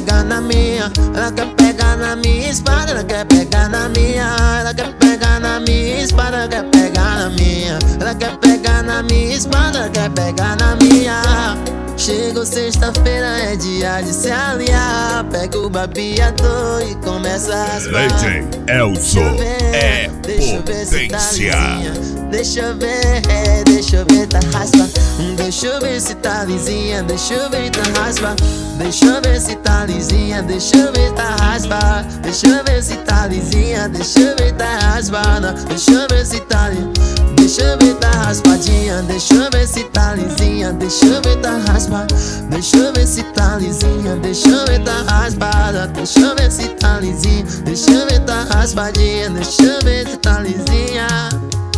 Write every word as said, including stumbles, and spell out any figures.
pegar na minha, ela quer pegar na minha espada, ela quer pegar na minha, ela quer pegar na minha espada, ela quer pegar na minha, ela quer pegar na minha espada, ela quer pegar na minha. Chegou sexta-feira, é dia de se aliar. Pega o babiador e começa a raspar. D J Elson é potência. Deixa eu ver, é, deixa eu ver, tá raspa. Deixa eu ver se tá lisinha, deixa eu ver, tá raspa. Deixa eu ver se tá lisinha, deixa eu ver, tá raspa. Deixa eu ver se tá lisinha, deixa eu ver, tá raspada. Deixa eu ver se tá lisinha, deixa eu ver, tá raspadinha. Deixa eu ver se tá lisinha, deixa eu ver, tá raspada. Deixa eu ver se tá lisinha, deixa eu ver, tá raspada. Deixa eu ver se tá lisinha, deixa eu ver, tá raspadinha. Deixa eu ver se tá lisinha.